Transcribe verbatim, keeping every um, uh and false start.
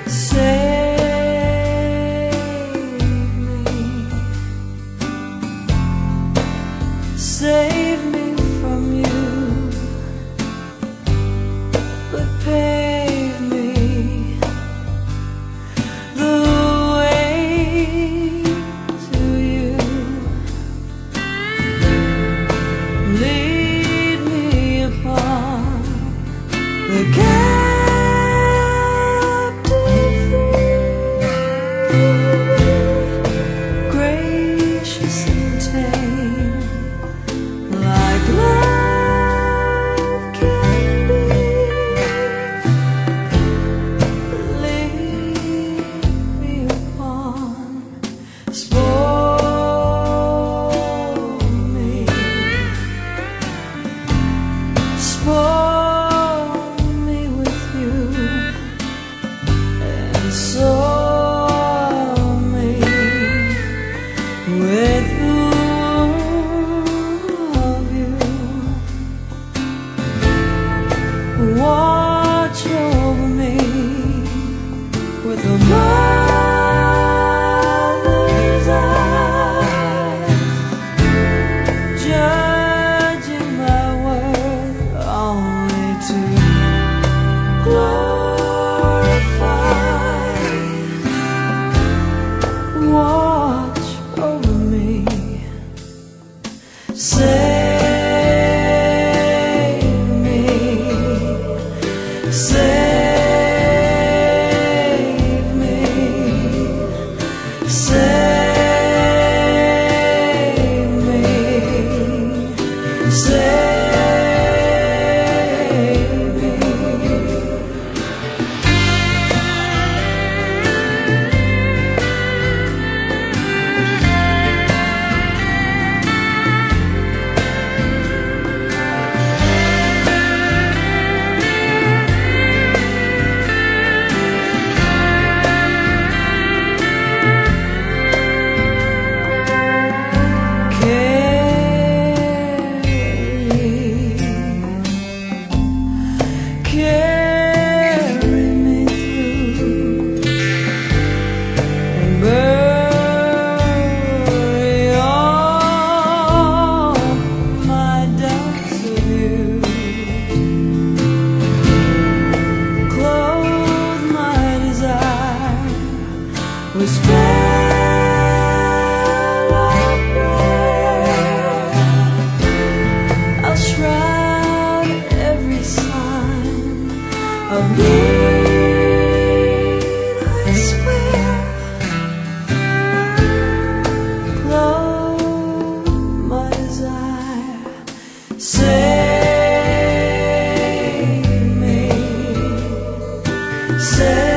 Save me from you, but pave me the way to you. Lead me upon the captive road, gracious and tame, like love can be. Lead me upon, spoil me, spoil me with you, and soil me with the watch over me with a mother's eye, judging my worth only to glorify. Watch over me, say save me, save me, save me. Carry me through and bury all my doubts of you. Clothe my desire with spell of prayer. I'll shroud every sign of need, I swear. Clothe my desire, save me, save